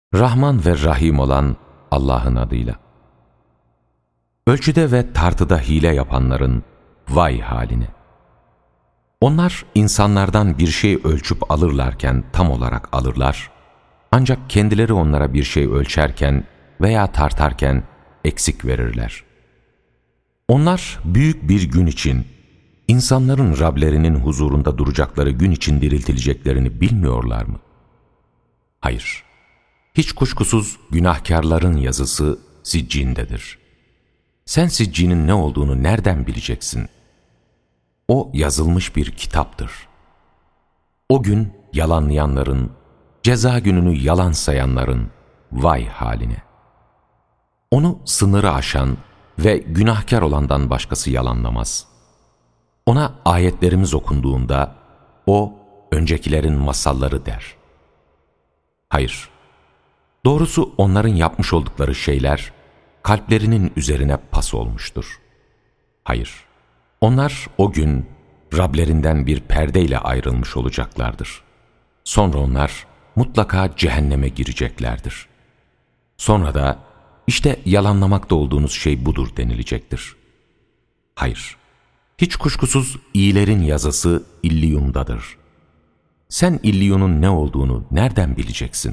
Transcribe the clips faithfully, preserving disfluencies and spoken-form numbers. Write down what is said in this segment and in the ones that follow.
Rahman ve Rahim olan Allah'ın adıyla. Ölçüde ve tartıda hile yapanların vay haline. Onlar insanlardan bir şey ölçüp alırlarken tam olarak alırlar, ancak kendileri onlara bir şey ölçerken veya tartarken eksik verirler. Onlar büyük bir gün için, insanların Rablerinin huzurunda duracakları gün için diriltileceklerini bilmiyorlar mı? Hayır, hiç kuşkusuz günahkarların yazısı siccindedir. Sen siccinin ne olduğunu nereden bileceksin? O yazılmış bir kitaptır. O gün yalanlayanların, ceza gününü yalan sayanların vay haline. Onu sınırı aşan ve günahkar olandan başkası yalanlamaz. Ona ayetlerimiz okunduğunda, o öncekilerin masalları der. Hayır, doğrusu onların yapmış oldukları şeyler, kalplerinin üzerine pas olmuştur. Hayır, onlar o gün Rablerinden bir perdeyle ayrılmış olacaklardır. Sonra onlar mutlaka cehenneme gireceklerdir. Sonra da işte yalanlamakta olduğunuz şey budur denilecektir. Hayır, hiç kuşkusuz iyilerin yazısı İlliyun'dadır. Sen İlliyun'un ne olduğunu nereden bileceksin?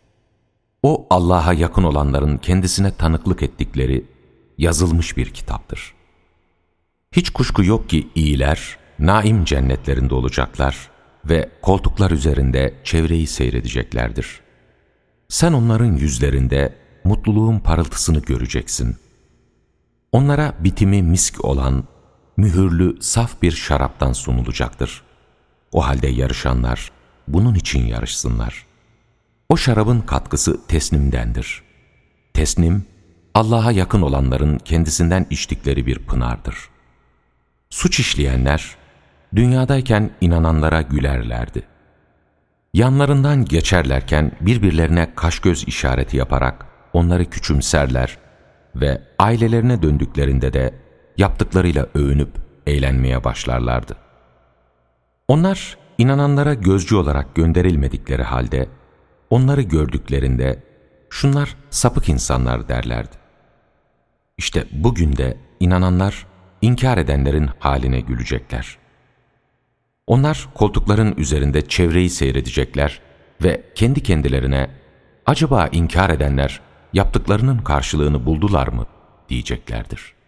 O Allah'a yakın olanların kendisine tanıklık ettikleri yazılmış bir kitaptır. Hiç kuşku yok ki iyiler naim cennetlerinde olacaklar ve koltuklar üzerinde çevreyi seyredeceklerdir. Sen onların yüzlerinde mutluluğun parıltısını göreceksin. Onlara bitimi misk olan mühürlü saf bir şaraptan sunulacaktır. O halde yarışanlar bunun için yarışsınlar. O şarabın katkısı tesnimdendir. Tesnim, Allah'a yakın olanların kendisinden içtikleri bir pınardır. Suç işleyenler, dünyadayken inananlara gülerlerdi. Yanlarından geçerlerken birbirlerine kaş göz işareti yaparak onları küçümserler ve ailelerine döndüklerinde de yaptıklarıyla övünüp eğlenmeye başlarlardı. Onlar inananlara gözcü olarak gönderilmedikleri halde, onları gördüklerinde şunlar sapık insanlar derlerdi. İşte bugün de inananlar inkar edenlerin haline gülecekler. Onlar koltukların üzerinde çevreyi seyredecekler ve kendi kendilerine acaba inkar edenler yaptıklarının karşılığını buldular mı diyeceklerdir.